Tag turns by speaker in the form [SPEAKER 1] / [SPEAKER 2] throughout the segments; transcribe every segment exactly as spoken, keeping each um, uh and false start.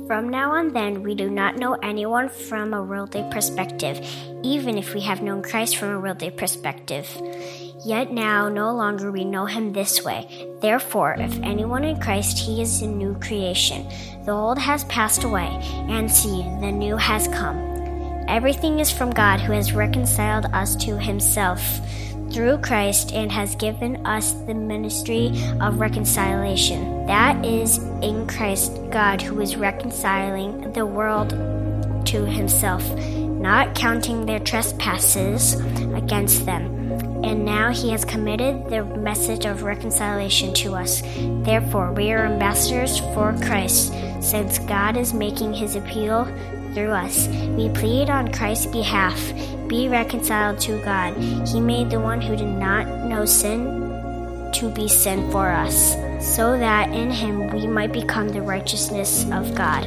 [SPEAKER 1] From now on then, we do not know anyone from a worldly perspective, even if we have known Christ from a worldly perspective. Yet now no longer we know him this way. Therefore, if anyone in Christ, he is a new creation. The old has passed away, and see, the new has come. Everything is from God, who has reconciled us to himself through Christ and has given us the ministry of reconciliation. That is, in Christ, God, who is reconciling the world to himself, not counting their trespasses against them. And now he has committed the message of reconciliation to us. Therefore, we are ambassadors for Christ, since God is making his appeal through us. We plead on Christ's behalf, be reconciled to God. He made the one who did not know sin to be sin for us, so that in him we might become the righteousness of God.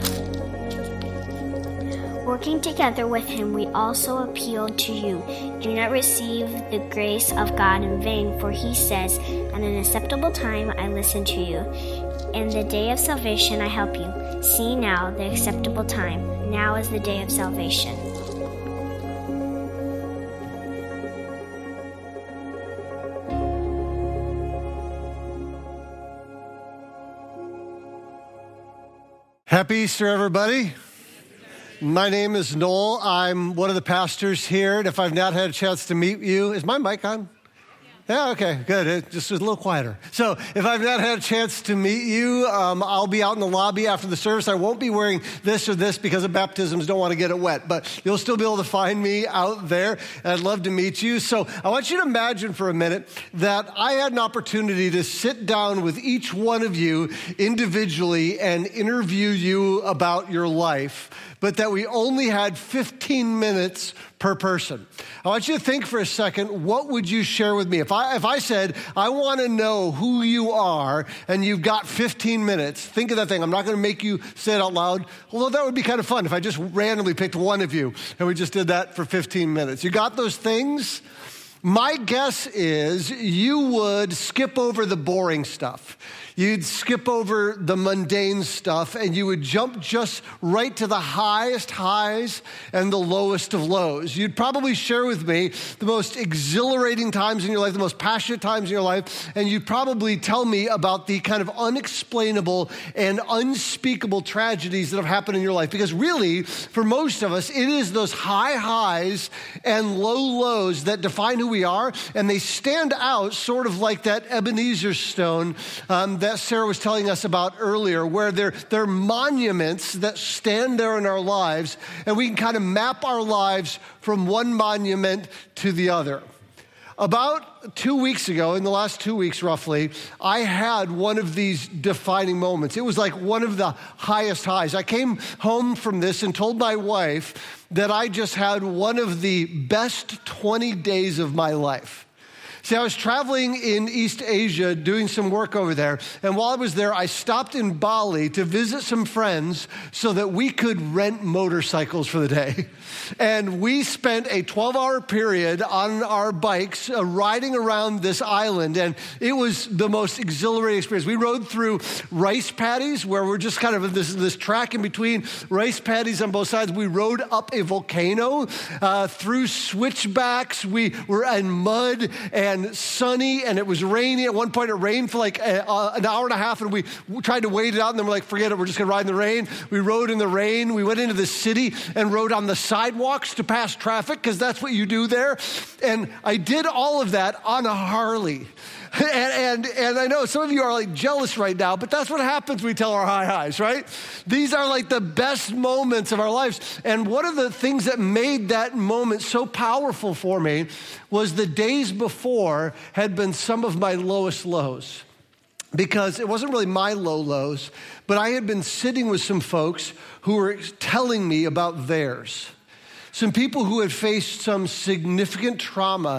[SPEAKER 1] Working together with him, we also appeal to you. Do not receive the grace of God in vain, for he says, "At an acceptable time I listen to you. In the day of salvation I help you." See now the acceptable time. Now is the day of salvation.
[SPEAKER 2] Happy Easter, everybody. My name is Noel. I'm one of the pastors here, and if I've not had a chance to meet you, is my mic on? Yeah, okay, good. It just was a little quieter. So if I've not had a chance to meet you, um, I'll be out in the lobby after the service. I won't be wearing this or this because of baptisms. Don't want to get it wet, but you'll still be able to find me out there. And I'd love to meet you. So I want you to imagine for a minute that I had an opportunity to sit down with each one of you individually and interview you about your life, but that we only had fifteen minutes per person. I want you to think for a second, what would you share with me? If I if I said, I want to know who you are, and you've got fifteen minutes, think of that thing. I'm not going to make you say it out loud, although that would be kind of fun if I just randomly picked one of you, and we just did that for fifteen minutes. You got those things? My guess is you would skip over the boring stuff. You'd skip over the mundane stuff, and you would jump just right to the highest highs and the lowest of lows. You'd probably share with me the most exhilarating times in your life, the most passionate times in your life, and you'd probably tell me about the kind of unexplainable and unspeakable tragedies that have happened in your life. Because really, for most of us, it is those high highs and low lows that define who we are, and they stand out sort of like that Ebenezer stone um, that that Sarah was telling us about earlier, where they're, they're monuments that stand there in our lives, and we can kind of map our lives from one monument to the other. About two weeks ago, in the last two weeks roughly, I had one of these defining moments. It was like one of the highest highs. I came home from this and told my wife that I just had one of the best twenty days of my life. See, I was traveling in East Asia doing some work over there, and while I was there, I stopped in Bali to visit some friends so that we could rent motorcycles for the day. And we spent a twelve-hour period on our bikes uh, riding around this island, and it was the most exhilarating experience. We rode through rice paddies, where we're just kind of this, this track in between rice paddies on both sides. We rode up a volcano, uh, through switchbacks. We were in mud and sunny, and it was rainy. At one point, it rained for like a, uh, an hour and a half, and we tried to wait it out, and then we're like, forget it, we're just going to ride in the rain. We rode in the rain. We went into the city and rode on the sidewalks to pass traffic, because that's what you do there. And I did all of that on a Harley. And, and and I know some of you are like jealous right now, but that's what happens when we tell our high highs, right? These are like the best moments of our lives. And one of the things that made that moment so powerful for me was the days before had been some of my lowest lows. Because it wasn't really my low lows, but I had been sitting with some folks who were telling me about theirs. Some people who had faced some significant trauma,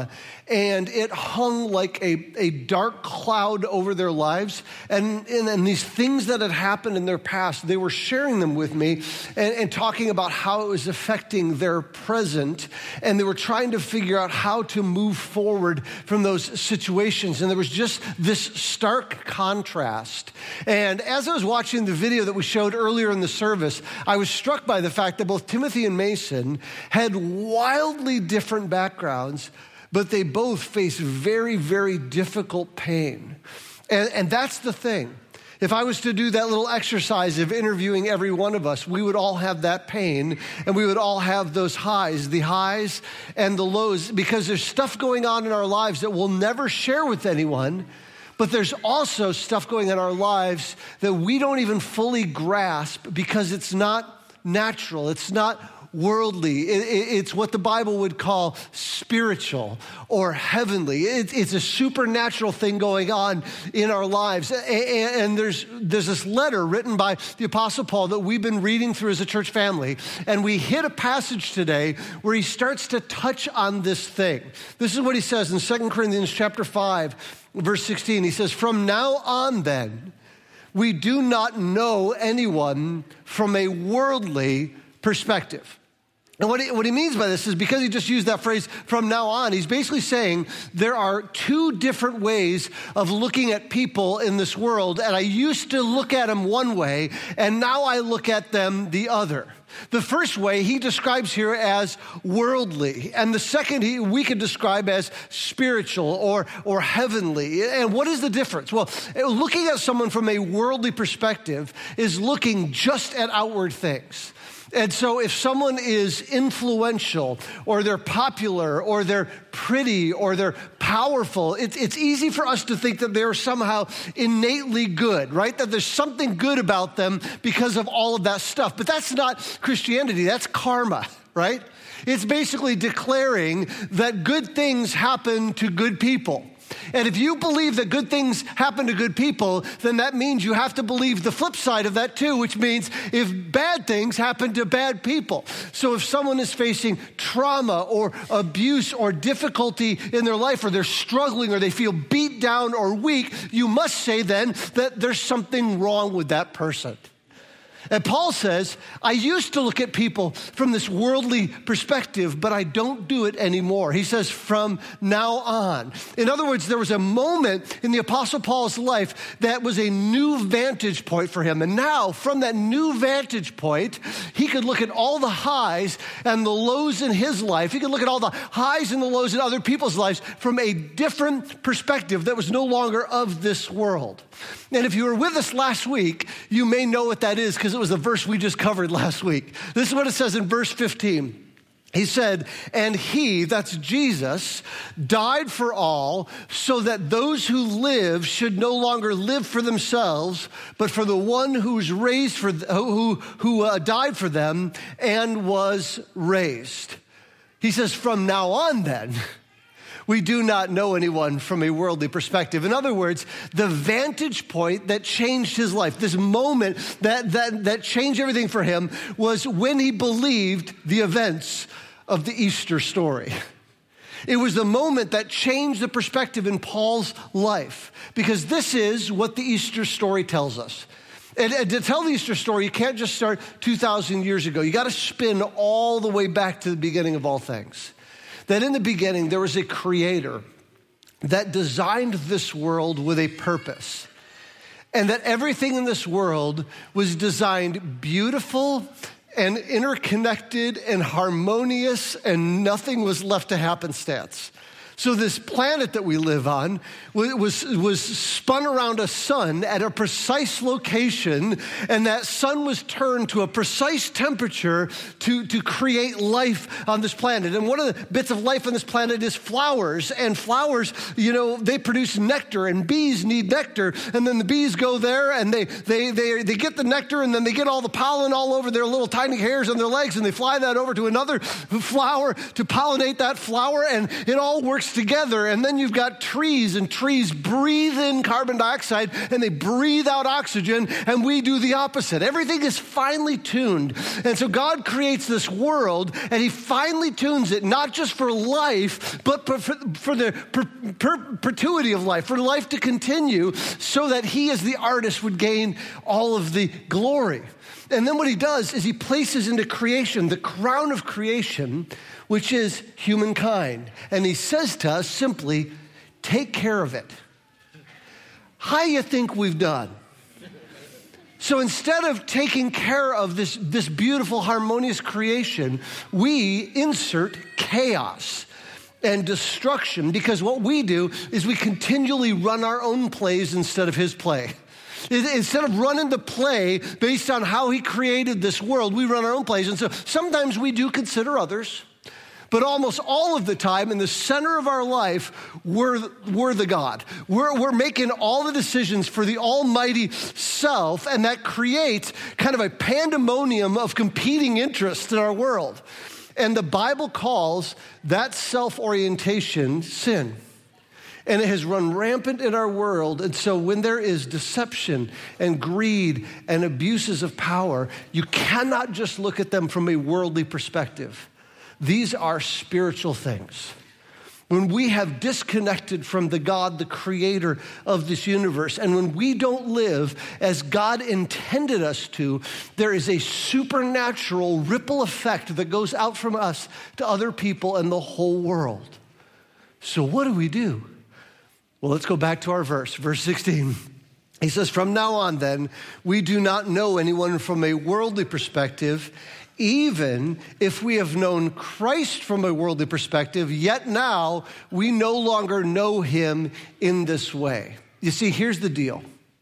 [SPEAKER 2] and it hung like a, a dark cloud over their lives. And, and, and these things that had happened in their past, they were sharing them with me and, and talking about how it was affecting their present. And they were trying to figure out how to move forward from those situations. And there was just this stark contrast. And as I was watching the video that we showed earlier in the service, I was struck by the fact that both Timothy and Mason had wildly different backgrounds, but they both face very, very difficult pain. And, and that's the thing. If I was to do that little exercise of interviewing every one of us, we would all have that pain, and we would all have those highs, the highs and the lows, because there's stuff going on in our lives that we'll never share with anyone, but there's also stuff going on in our lives that we don't even fully grasp because it's not natural, it's not worldly. It, it, it's what the Bible would call spiritual or heavenly. It, it's a supernatural thing going on in our lives. And, and there's, there's this letter written by the Apostle Paul that we've been reading through as a church family. And we hit a passage today where he starts to touch on this thing. This is what he says in Second Corinthians chapter five, verse sixteen. He says, "From now on then, we do not know anyone from a worldly perspective." And what he, what he means by this is because he just used that phrase, "from now on," he's basically saying there are two different ways of looking at people in this world, and I used to look at them one way, and now I look at them the other. The first way he describes here as worldly, and the second he, we could describe as spiritual or, or heavenly. And what is the difference? Well, looking at someone from a worldly perspective is looking just at outward things. And so if someone is influential or they're popular or they're pretty or they're powerful, it, it's easy for us to think that they're somehow innately good, right? That there's something good about them because of all of that stuff. But that's not Christianity, that's karma, right? It's basically declaring that good things happen to good people. And if you believe that good things happen to good people, then that means you have to believe the flip side of that too, which means if bad things happen to bad people. So if someone is facing trauma or abuse or difficulty in their life, or they're struggling or they feel beat down or weak, you must say then that there's something wrong with that person. And Paul says, I used to look at people from this worldly perspective, but I don't do it anymore. He says, from now on. In other words, there was a moment in the Apostle Paul's life that was a new vantage point for him. And now, from that new vantage point, he could look at all the highs and the lows in his life. He could look at all the highs and the lows in other people's lives from a different perspective that was no longer of this world. And if you were with us last week, you may know what that is because it was the verse we just covered last week. This is what it says in verse fifteen. He said, and he, that's Jesus, died for all so that those who live should no longer live for themselves, but for the one who's raised for, who, who uh, died for them and was raised. He says, from now on then, we do not know anyone from a worldly perspective. In other words, the vantage point that changed his life, this moment that, that, that changed everything for him, was when he believed the events of the Easter story. It was the moment that changed the perspective in Paul's life, because this is what the Easter story tells us. And, and to tell the Easter story, you can't just start two thousand years ago. You got to spin all the way back to the beginning of all things. That in the beginning, there was a creator that designed this world with a purpose. And that everything in this world was designed beautiful and interconnected and harmonious, and nothing was left to happenstance. So this planet that we live on was, was spun around a sun at a precise location, and that sun was turned to a precise temperature to, to create life on this planet. And one of the bits of life on this planet is flowers. And flowers, you know, they produce nectar, and bees need nectar. And then the bees go there, and they, they, they, they get the nectar, and then they get all the pollen all over their little tiny hairs on their legs, and they fly that over to another flower to pollinate that flower, and it all works works together. And then you've got trees, and trees breathe in carbon dioxide and they breathe out oxygen, and we do the opposite. Everything is finely tuned. And so God creates this world, and he finely tunes it, not just for life, but for, for the per, per, perpetuity of life, for life to continue, so that he as the artist would gain all of the glory. And then what he does is he places into creation the crown of creation, which is humankind. And he says to us simply, take care of it. How you think we've done? So instead of taking care of this, this beautiful, harmonious creation, we insert chaos and destruction, because what we do is we continually run our own plays instead of his play. Instead of running the play based on how he created this world, we run our own plays. And so sometimes we do consider others, but almost all of the time in the center of our life, we're, we're the God. We're, we're making all the decisions for the almighty self, and that creates kind of a pandemonium of competing interests in our world. And the Bible calls that self-orientation sin. And it has run rampant in our world. And so when there is deception and greed and abuses of power, you cannot just look at them from a worldly perspective. These are spiritual things. When we have disconnected from the God, the creator of this universe, and when we don't live as God intended us to, there is a supernatural ripple effect that goes out from us to other people and the whole world. So what do we do? Well, let's go back to our verse, verse sixteen. He says, from now on then, we do not know anyone from a worldly perspective. Even if we have known Christ from a worldly perspective, yet now we no longer know him in this way. You see, here's the deal.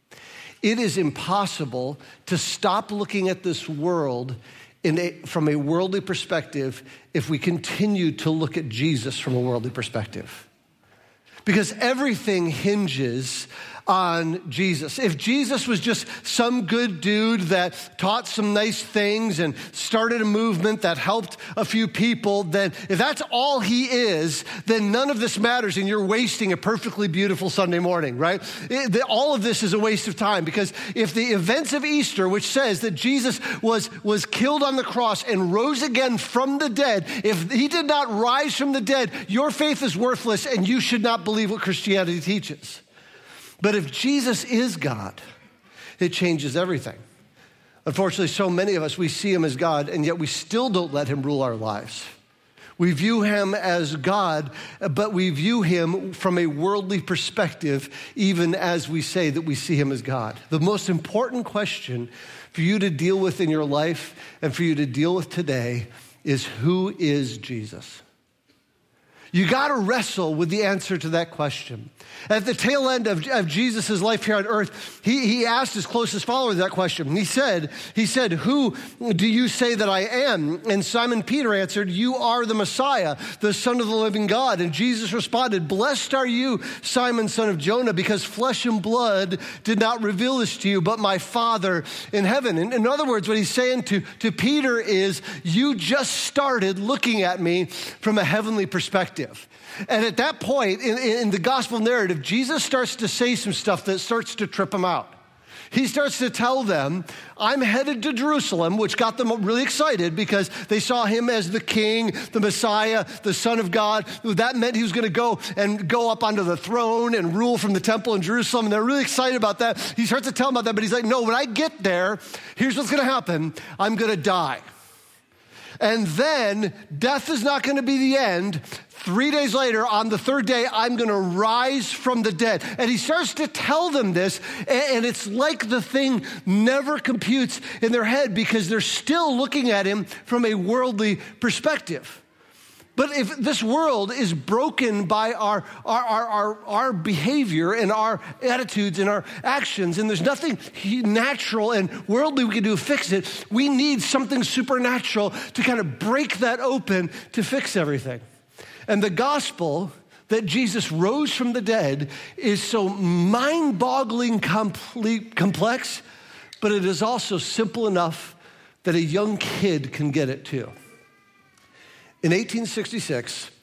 [SPEAKER 2] It is impossible to stop looking at this world in a, from a worldly perspective if we continue to look at Jesus from a worldly perspective. Because everything hinges on Jesus. If Jesus was just some good dude that taught some nice things and started a movement that helped a few people, then if that's all he is, then none of this matters and you're wasting a perfectly beautiful Sunday morning, right? It, the, all of this is a waste of time, because if the events of Easter, which says that Jesus was, was killed on the cross and rose again from the dead, if he did not rise from the dead, your faith is worthless and you should not believe what Christianity teaches. But if Jesus is God, it changes everything. Unfortunately, so many of us, we see him as God, and yet we still don't let him rule our lives. We view him as God, but we view him from a worldly perspective, even as we say that we see him as God. The most important question for you to deal with in your life and for you to deal with today is, who is Jesus? You got to wrestle with the answer to that question. At the tail end of, of Jesus' life here on earth, he, he asked his closest followers that question. He said, he said, who do you say that I am? And Simon Peter answered, you are the Messiah, the Son of the living God. And Jesus responded, blessed are you, Simon, son of Jonah, because flesh and blood did not reveal this to you, but my Father in heaven. In, in other words, what he's saying to, to Peter is, you just started looking at me from a heavenly perspective. And at that point in, in the gospel narrative, Jesus starts to say some stuff that starts to trip them out. He starts to tell them, I'm headed to Jerusalem, which got them really excited because they saw him as the king, the Messiah, the Son of God. That meant he was going to go and go up onto the throne and rule from the temple in Jerusalem. And they're really excited about that. He starts to tell them about that, but he's like, no, when I get there, here's what's going to happen. I'm going to die. And then death is not going to be the end. Three days later, on the third day, I'm going to rise from the dead. And he starts to tell them this, and it's like the thing never computes in their head because they're still looking at him from a worldly perspective. But if this world is broken by our, our, our, our, our behavior and our attitudes and our actions, and there's nothing natural and worldly we can do to fix it, we need something supernatural to kind of break that open to fix everything. And the gospel that Jesus rose from the dead is so mind-boggling complete, complex, but it is also simple enough that a young kid can get it too. In eighteen sixty-six,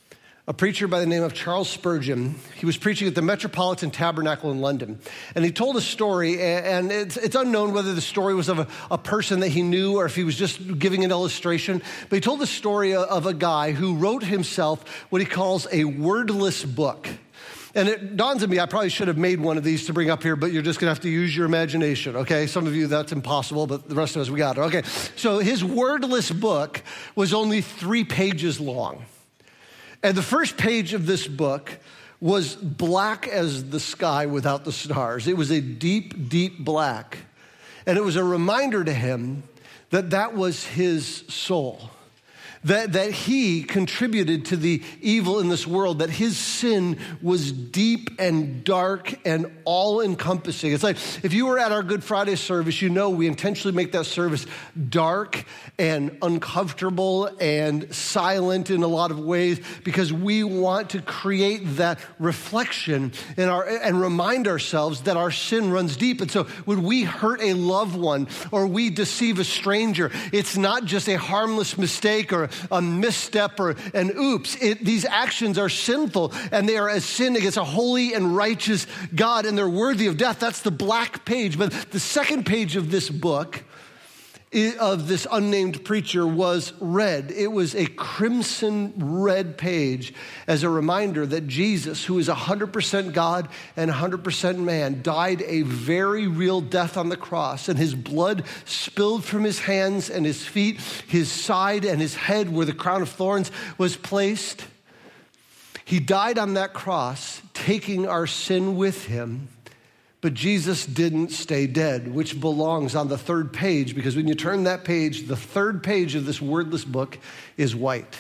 [SPEAKER 2] a preacher by the name of Charles Spurgeon. He was preaching at the Metropolitan Tabernacle in London. And he told a story, and it's, it's unknown whether the story was of a, a person that he knew or if he was just giving an illustration. But he told the story of a guy who wrote himself what he calls a wordless book. And it dawns on me, I probably should have made one of these to bring up here, but you're just going to have to use your imagination, okay? Some of you, that's impossible, but the rest of us, we got it. Okay, so his wordless book was only three pages long. And the first page of this book was black as the sky without the stars. It was a deep, deep black. And it was a reminder to him that that was his soul. That, that he contributed to the evil in this world, that his sin was deep and dark and all-encompassing. It's like if you were at our Good Friday service, you know we intentionally make that service dark and uncomfortable and silent in a lot of ways because we want to create that reflection in our and remind ourselves that our sin runs deep. And so when we hurt a loved one or we deceive a stranger, it's not just a harmless mistake or a misstep or an oops. It, these actions are sinful and they are a sin against a holy and righteous God and they're worthy of death. That's the black page. But the second page of this book of this unnamed preacher was red. It was a crimson red page as a reminder that Jesus, who is one hundred percent God and one hundred percent man, died a very real death on the cross, and his blood spilled from his hands and his feet, his side and his head where the crown of thorns was placed. He died on that cross, taking our sin with him. But Jesus didn't stay dead, which belongs on the third page, because when you turn that page, the third page of this wordless book is white.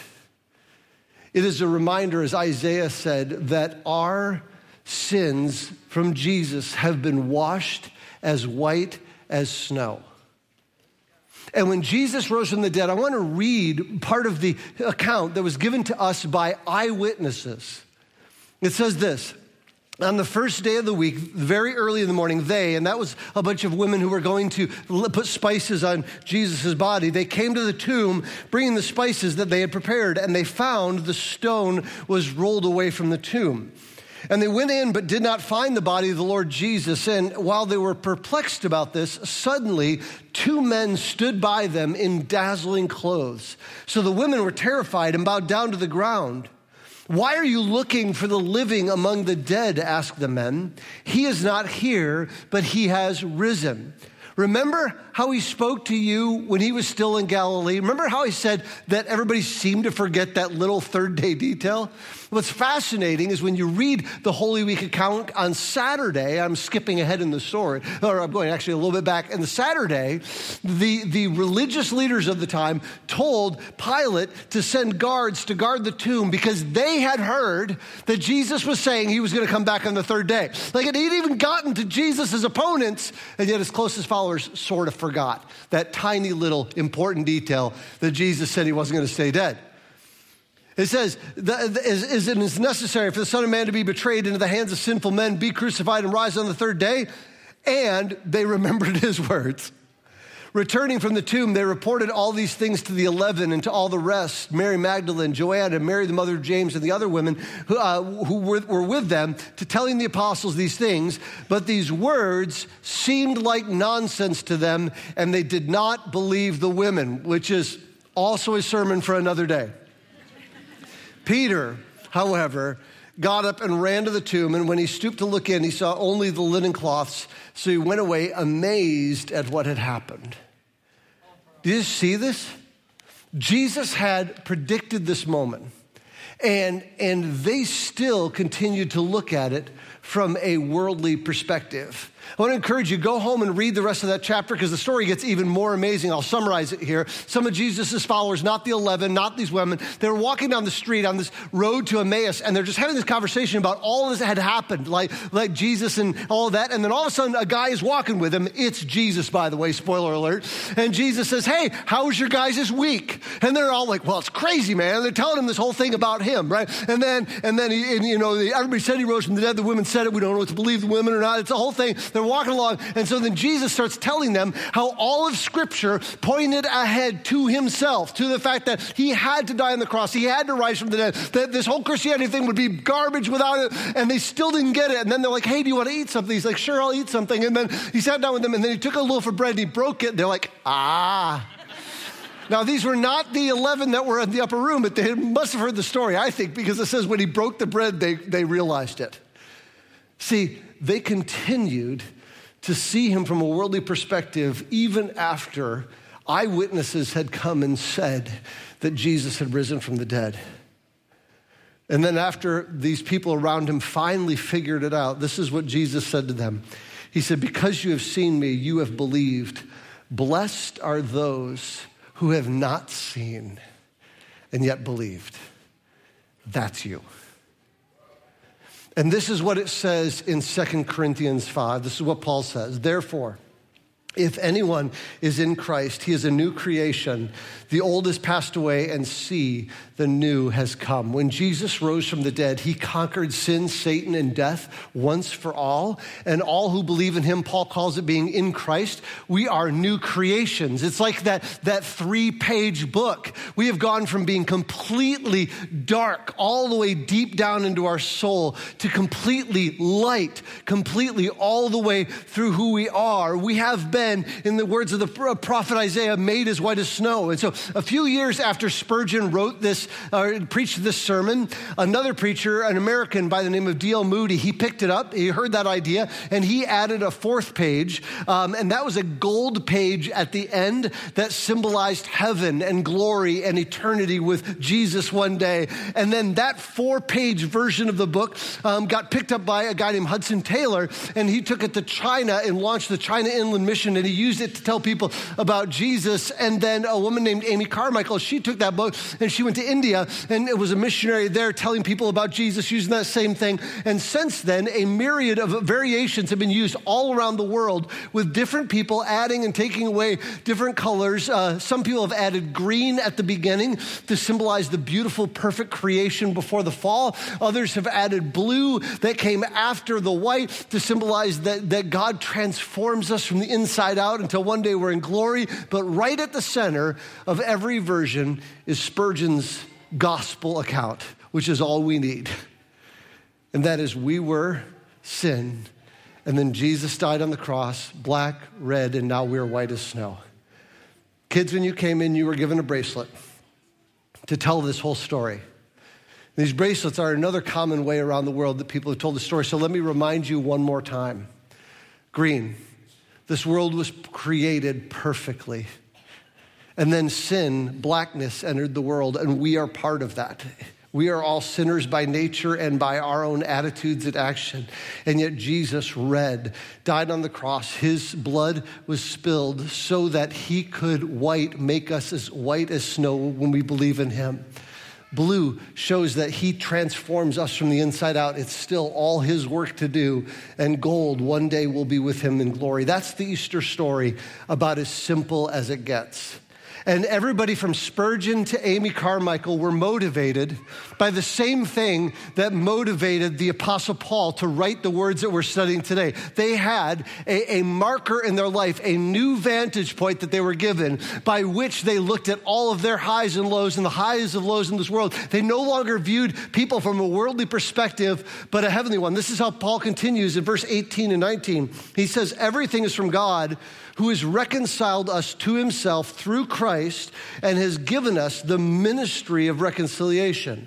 [SPEAKER 2] It is a reminder, as Isaiah said, that our sins from Jesus have been washed as white as snow. And when Jesus rose from the dead, I want to read part of the account that was given to us by eyewitnesses. It says this. On the first day of the week, very early in the morning, they, and that was a bunch of women who were going to put spices on Jesus' body, they came to the tomb bringing the spices that they had prepared, and they found the stone was rolled away from the tomb. And they went in but did not find the body of the Lord Jesus. And while they were perplexed about this, suddenly two men stood by them in dazzling clothes. So the women were terrified and bowed down to the ground. "Why are you looking for the living among the dead?" asked the men. "He is not here, but he has risen. Remember how he spoke to you when he was still in Galilee? Remember how he said that everybody seemed to forget that little third day detail? What's fascinating is when you read the Holy Week account on Saturday, I'm skipping ahead in the story, or I'm going actually a little bit back. In the Saturday, the, the religious leaders of the time told Pilate to send guards to guard the tomb because they had heard that Jesus was saying he was going to come back on the third day. Like it had even gotten to Jesus' opponents, and yet his closest followers sort of forgot that tiny little important detail that Jesus said he wasn't going to stay dead. It says, is it necessary for the Son of Man to be betrayed into the hands of sinful men, be crucified, and rise on the third day? And they remembered his words. Returning from the tomb, they reported all these things to the eleven and to all the rest, Mary Magdalene, Joanna, Mary the mother of James, and the other women who, uh, who were, were with them, to telling the apostles these things. But these words seemed like nonsense to them, and they did not believe the women, which is also a sermon for another day. Peter, however, got up and ran to the tomb, and when he stooped to look in, he saw only the linen cloths, so he went away amazed at what had happened. Do you see this? Jesus had predicted this moment, and, and they still continued to look at it from a worldly perspective. I want to encourage you, go home and read the rest of that chapter because the story gets even more amazing. I'll summarize it here. Some of Jesus' followers, not the eleven, not these women, they were walking down the street on this road to Emmaus, and they're just having this conversation about all this that had happened, like, like Jesus and all of that. And then all of a sudden, a guy is walking with him. It's Jesus, by the way, spoiler alert. And Jesus says, "Hey, how was your guys' week?" And they're all like, "Well, it's crazy, man." They're telling him this whole thing about him, right? And then, and then, he, and, you know, everybody said he rose from the dead. The women said it. We don't know what to believe, the women or not. It's a whole thing. They're walking along. And so then Jesus starts telling them how all of Scripture pointed ahead to himself, to the fact that he had to die on the cross. He had to rise from the dead. That this whole Christianity thing would be garbage without it. And they still didn't get it. And then they're like, hey, do you want to eat something? He's like, sure, I'll eat something. And then he sat down with them, and then he took a loaf of bread and he broke it. They're like, ah. Now, these were not the eleven that were in the upper room, but they must have heard the story, I think, because it says when he broke the bread, they, they realized it. See, they continued to see him from a worldly perspective even after eyewitnesses had come and said that Jesus had risen from the dead. And then after these people around him finally figured it out, this is what Jesus said to them. He said, because you have seen me, you have believed. Blessed are those who have not seen and yet believed. That's you. And this is what it says in Second Corinthians five. This is what Paul says. Therefore, if anyone is in Christ, he is a new creation. The old has passed away, and see, the new has come. When Jesus rose from the dead, he conquered sin, Satan, and death once for all. And all who believe in him, Paul calls it being in Christ, we are new creations. It's like that, that three-page book. We have gone from being completely dark all the way deep down into our soul to completely light, completely all the way through who we are. We have been, in the words of the prophet Isaiah, made as white as snow. And so a few years after Spurgeon wrote this, uh, preached this sermon, another preacher, an American by the name of D L Moody, he picked it up, he heard that idea, and he added a fourth page, um, and that was a gold page at the end that symbolized heaven and glory and eternity with Jesus one day. And then that four-page version of the book um, got picked up by a guy named Hudson Taylor, and he took it to China and launched the China Inland Mission, and he used it to tell people about Jesus. And then a woman named Amy Carmichael, she took that book and she went to India, and it was a missionary there telling people about Jesus using that same thing. And since then, a myriad of variations have been used all around the world with different people adding and taking away different colors. Uh, some people have added green at the beginning to symbolize the beautiful, perfect creation before the fall. Others have added blue that came after the white to symbolize that, that God transforms us from the inside out until one day we're in glory. But right at the center of every version is Spurgeon's gospel account, which is all we need. And that is, we were sin, and then Jesus died on the cross, black, red, and now we're white as snow. Kids, when you came in, you were given a bracelet to tell this whole story. These bracelets are another common way around the world that people have told the story. So let me remind you one more time. Green. This world was created perfectly. And then sin, blackness, entered the world, and we are part of that. We are all sinners by nature and by our own attitudes and action. And yet Jesus, red, died on the cross. His blood was spilled so that he could white, make us as white as snow when we believe in him. Blue shows that he transforms us from the inside out. It's still all his work to do. And gold, one day we'll be with him in glory. That's the Easter story, about as simple as it gets. And everybody from Spurgeon to Amy Carmichael were motivated by the same thing that motivated the Apostle Paul to write the words that we're studying today. They had a, a marker in their life, a new vantage point that they were given by which they looked at all of their highs and lows and the highs of lows in this world. They no longer viewed people from a worldly perspective, but a heavenly one. This is how Paul continues in verse eighteen and nineteen. He says, everything is from God, who has reconciled us to himself through Christ and has given us the ministry of reconciliation.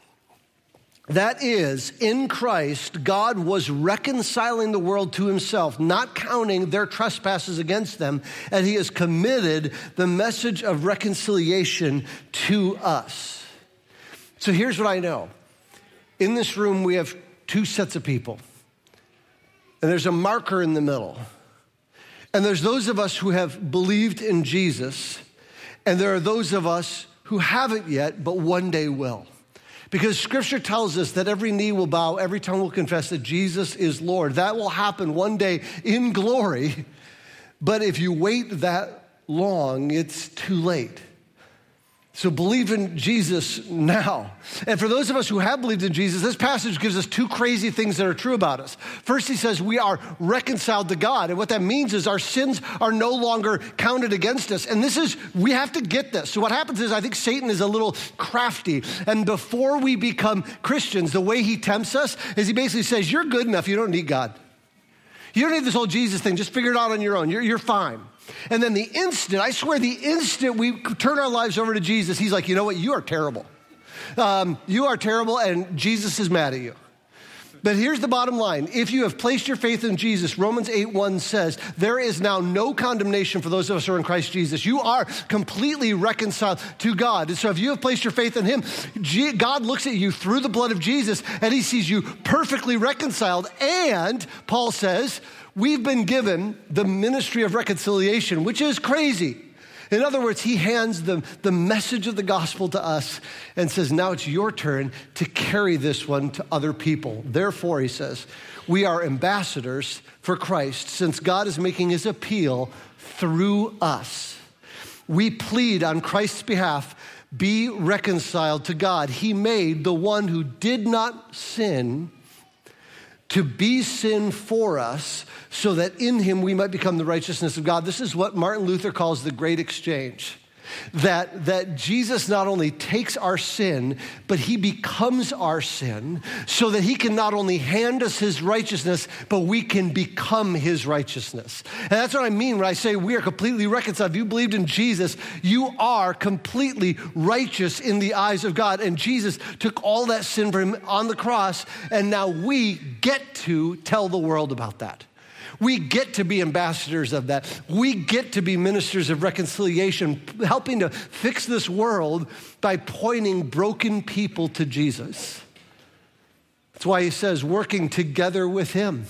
[SPEAKER 2] That is, in Christ, God was reconciling the world to himself, not counting their trespasses against them, and he has committed the message of reconciliation to us. So here's what I know. In this room, we have two sets of people, and there's a marker in the middle. And there's those of us who have believed in Jesus, and there are those of us who haven't yet, but one day will. Because Scripture tells us that every knee will bow, every tongue will confess that Jesus is Lord. That will happen one day in glory, but if you wait that long, it's too late. So believe in Jesus now. And for those of us who have believed in Jesus, this passage gives us two crazy things that are true about us. First, he says we are reconciled to God. And what that means is our sins are no longer counted against us. And this is, we have to get this. So what happens is I think Satan is a little crafty. And before we become Christians, the way he tempts us is he basically says, you're good enough. You don't need God. You don't need this whole Jesus thing. Just figure it out on your own. You're, you're fine. And then the instant, I swear, the instant we turn our lives over to Jesus, he's like, you know what? You are terrible. Um, you are terrible, and Jesus is mad at you. But here's the bottom line. If you have placed your faith in Jesus, Romans eight one says, there is now no condemnation for those of us who are in Christ Jesus. You are completely reconciled to God. And so if you have placed your faith in him, God looks at you through the blood of Jesus, and he sees you perfectly reconciled. And Paul says, we've been given the ministry of reconciliation, which is crazy. In other words, he hands the, the message of the gospel to us and says, now it's your turn to carry this one to other people. Therefore, he says, we are ambassadors for Christ since God is making his appeal through us. We plead on Christ's behalf, be reconciled to God. He made the one who did not sin to be sin for us so that in him we might become the righteousness of God. This is what Martin Luther calls the great exchange. That, that Jesus not only takes our sin, but he becomes our sin so that he can not only hand us his righteousness, but we can become his righteousness. And that's what I mean when I say we are completely reconciled. If you believed in Jesus, you are completely righteous in the eyes of God. And Jesus took all that sin for him on the cross, and now we get to tell the world about that. We get to be ambassadors of that. We get to be ministers of reconciliation, helping to fix this world by pointing broken people to Jesus. That's why he says, working together with him.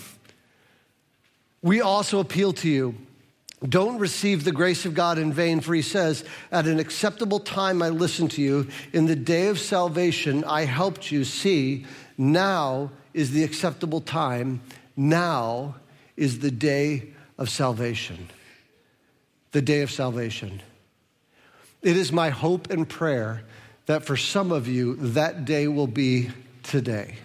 [SPEAKER 2] We also appeal to you. Don't receive the grace of God in vain, for he says, at an acceptable time I listened to you. In the day of salvation I helped you. See, now is the acceptable time. Now is the day of salvation. The day of salvation. It is my hope and prayer that for some of you, that day will be today.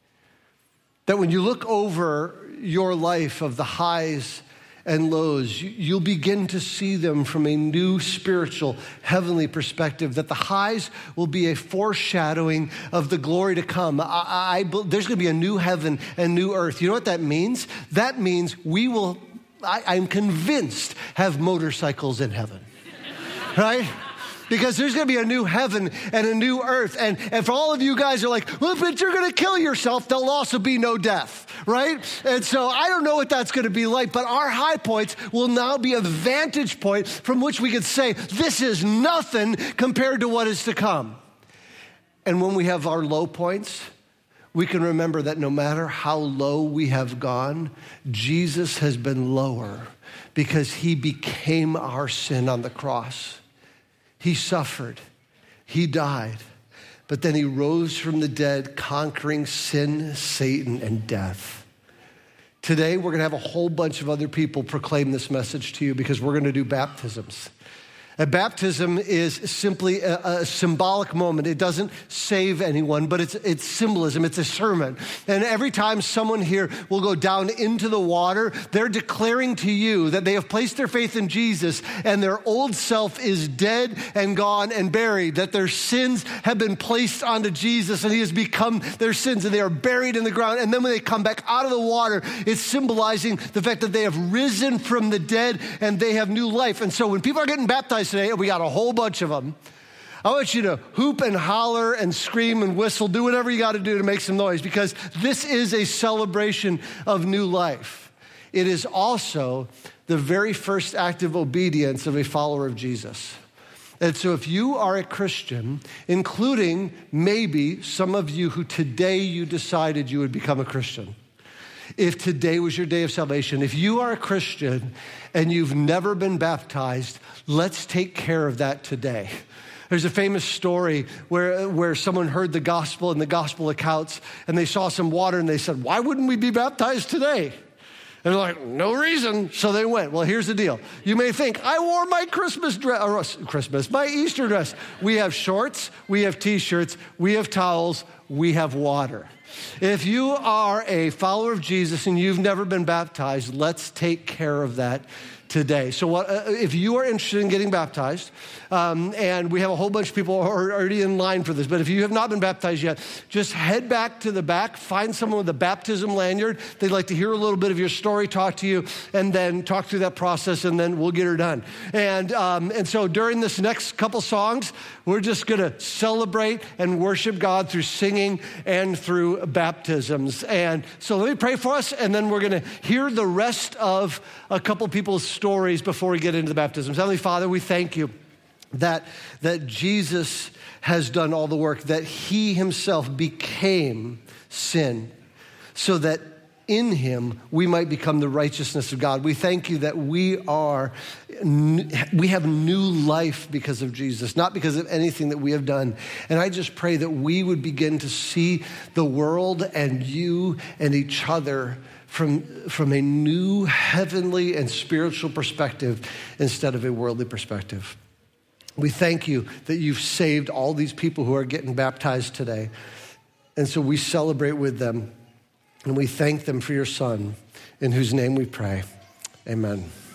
[SPEAKER 2] That when you look over your life of the highs and lows, you'll begin to see them from a new spiritual, heavenly perspective, that the highs will be a foreshadowing of the glory to come. I, I, there's going to be a new heaven and new earth. You know what that means? That means we will, I, I'm convinced, have motorcycles in heaven, right? Because there's going to be a new heaven and a new earth. And, and for all of you guys who are like, well, but you're going to kill yourself, there'll also be no death, right? And so I don't know what that's going to be like, but our high points will now be a vantage point from which we could say, this is nothing compared to what is to come. And when we have our low points, we can remember that no matter how low we have gone, Jesus has been lower because he became our sin on the cross. He suffered, he died, but then he rose from the dead, conquering sin, Satan, and death. Today, we're going to have a whole bunch of other people proclaim this message to you because we're going to do baptisms. A baptism is simply a, a symbolic moment. It doesn't save anyone, but it's, it's symbolism. It's a sermon. And every time someone here will go down into the water, they're declaring to you that they have placed their faith in Jesus and their old self is dead and gone and buried, that their sins have been placed onto Jesus and he has become their sins and they are buried in the ground. And then when they come back out of the water, it's symbolizing the fact that they have risen from the dead and they have new life. And so when people are getting baptized today, we got a whole bunch of them, I want you to hoop and holler and scream and whistle, do whatever you got to do to make some noise, because this is a celebration of new life. It is also the very first act of obedience of a follower of Jesus. And so if you are a Christian, including maybe some of you who today you decided you would become a Christian, if today was your day of salvation, if you are a Christian and you've never been baptized, let's take care of that today. There's a famous story where, where someone heard the gospel and the gospel accounts, and they saw some water and they said, why wouldn't we be baptized today? And they're like, no reason. So they went. Well, here's the deal. You may think, I wore my Christmas dress, or Christmas, my Easter dress. We have shorts, we have t-shirts, we have towels, we have water. If you are a follower of Jesus and you've never been baptized, let's take care of that today. So what, uh, if you are interested in getting baptized, um, and we have a whole bunch of people who are already in line for this, but if you have not been baptized yet, just head back to the back, find someone with a baptism lanyard. They'd like to hear a little bit of your story, talk to you, and then talk through that process, and then we'll get her done. And, um, and so during this next couple songs, we're just going to celebrate and worship God through singing and through baptisms. And so let me pray for us, and then we're going to hear the rest of a couple people's stories before we get into the baptisms. Heavenly Father, we thank you that, that Jesus has done all the work, that he himself became sin so that in him we might become the righteousness of God. We thank you that we are, we have new life because of Jesus, not because of anything that we have done. And I just pray that we would begin to see the world and you and each other From, from a new heavenly and spiritual perspective instead of a worldly perspective. We thank you that you've saved all these people who are getting baptized today. And so we celebrate with them, and we thank them for your Son, in whose name we pray. Amen.